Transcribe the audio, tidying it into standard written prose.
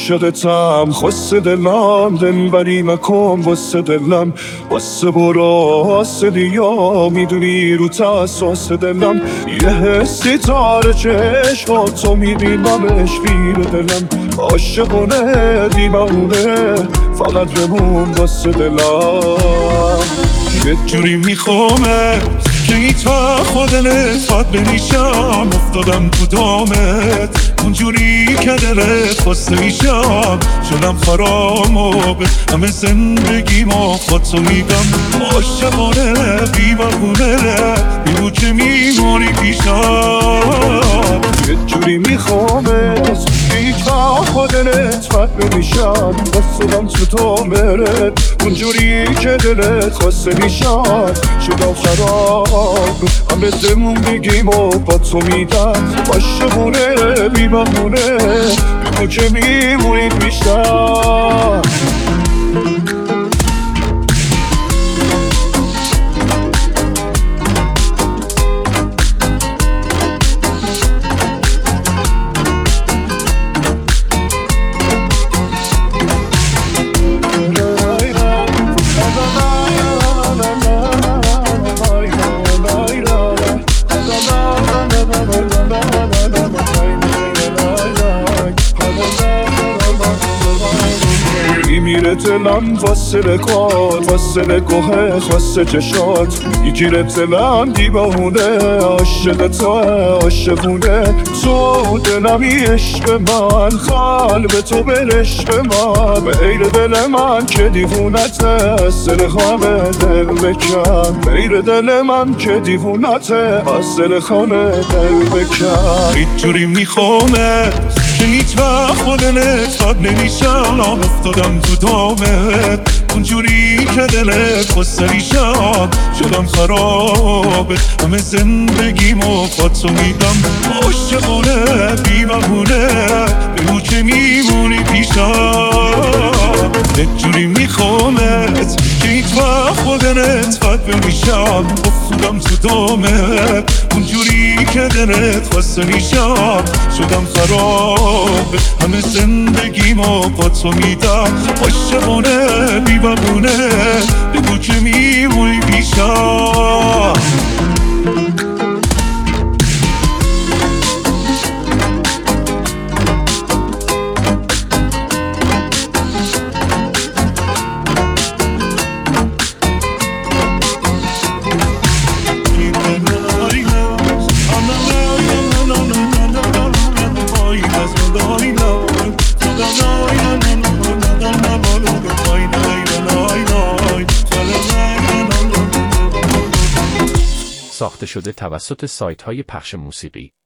عاشقتم خسته دلم، دلبری مکن واسه دلم، واسه برو واسه دیا، میدونی رو تاساس دلم یه حسی تاره چشماتو میبینمش گیر دلم، عاشقونه دیوانه فقط بمون واسه دلم. یه جوری میخوامه که هیچ وقت خود نسبت بنیشم، افتادم تو دامت اونجوری که دلت خواسته میشم، شدم خراب همه زندگیمو خودتو میگم، عاشقانه بی‌بهونه بیرو که میمونی پیشم. یه جوری میخوامت هیچ وقت خود نسبت بنیشم، افتادم تو دامت اونجوری که دلت خواسته میشم، شدم خراب همه زندگیمو با تو میدم، عاشقونه بی‌بهونه تو که میمونی بیشتر. میمیره دلم واسه نگات، واسه نگاهت، واسه چشات، میگیره دلم دیوانه، عاشقته عاشقونه تو، دلمی عشق من قلب تو به عشق من، غیر دل من که دیوونته سر خانه دل بکن، غیر دل من که دیوونته از دل خانه دل بکن. هیچ جوری میخوامه که هیچ وقت خود نسبت نمیشم، افتادم تو دامت اونجوری که دلت خواسته میشم، شدم خراب همه زندگیمو با تو میدم، عاشقانه بی‌بهونه بگو که میمونی پیشم. یه جوری میخوامت که هیچ وقت خود نسبت بمیشم، افتادم تو دامت اونجوری که دلت خواسته میشم، شدم خراب همه زندگیمو با تو میدم، عاشقانه بی‌بهونه بگو که میمونی پیشم. ساخته شده توسط سایت‌های پخش موسیقی